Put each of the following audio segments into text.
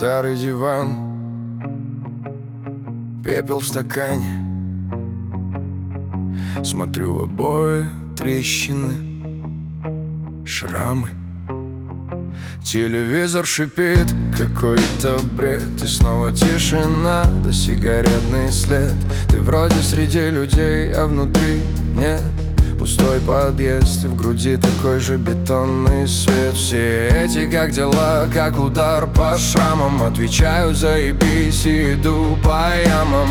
старый диван, пепел в стакане. Смотрю в обои, трещины, шрамы. Телевизор шипит, какой-то бред. И снова тишина, да сигаретный след. Ты вроде среди людей, а внутри нет. Пустой подъезд, и в груди такой же бетонный свет. Все эти как дела, как удар по шрамам. Отвечаю заебись и иду по ямам.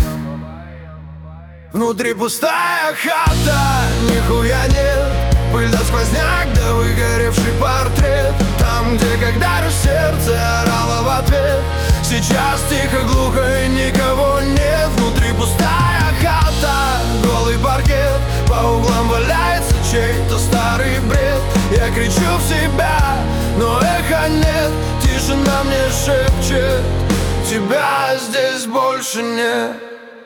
Внутри пустая хата, нихуя нет. Пыль да сквозняк, да выгоревший портрет. Там, где когда-то сердце орало в ответ. Сейчас тихо, глухо и никого нет. Внутри пустая хата, голый паркет. По углам валяется чей-то старый бред. Я кричу в себя, но эхо нет. Тишина мне шепчет: тебя здесь больше нет.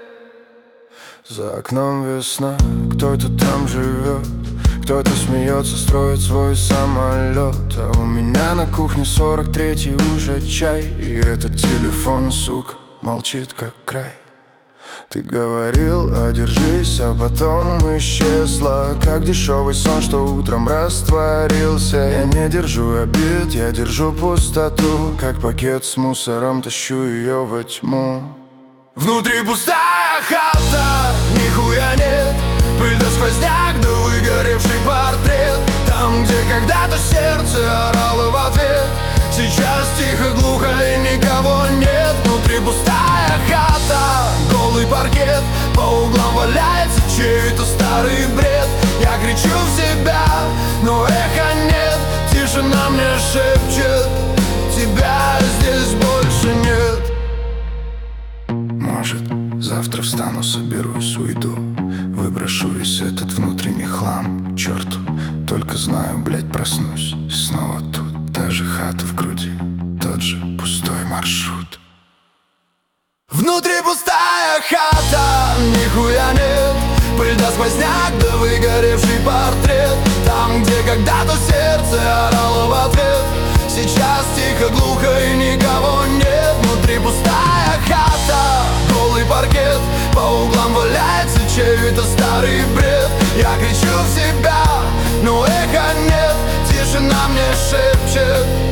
За окном весна, кто-то там живет. Кто-то смеется, строит свой самолет. А у меня на кухне 43-й уже чай. И этот телефон, сука, молчит как край. Ты говорил, одержись, а потом исчезла, как дешевый сон, что утром растворился. Я не держу обид, я держу пустоту. Как пакет с мусором тащу ее во тьму. Внутри пустая хата, нихуя нет. Пыль да сквозняк, да выгоревший портрет. Там, где когда-то сердце орало в ответ. Сейчас тихо, глухо и никого нет. Внутри пустая хата, голый паркет. По углам валяется чей-то старый бред. Я кричу в себя, но эхо нет. Тишина мне шепчет: тебя здесь больше нет. Может, завтра встану, соберусь, уйду. Выброшу весь этот внутренний хлам к черту. Только знаю, блять, проснусь и снова тут. Та же хата в груди, тот же пустой маршрут. Внутри пустая хата, нихуя нет. Пыль да сквозняк, да выгоревший портрет. Там, где когда-то сердце орало в ответ. Сейчас тихо, глухо и никого нет. Внутри пустая хата, голый паркет. По углам валяется чей-то старый бред. Я кричу в себя, но эхо нет. Тишина мне шепчет: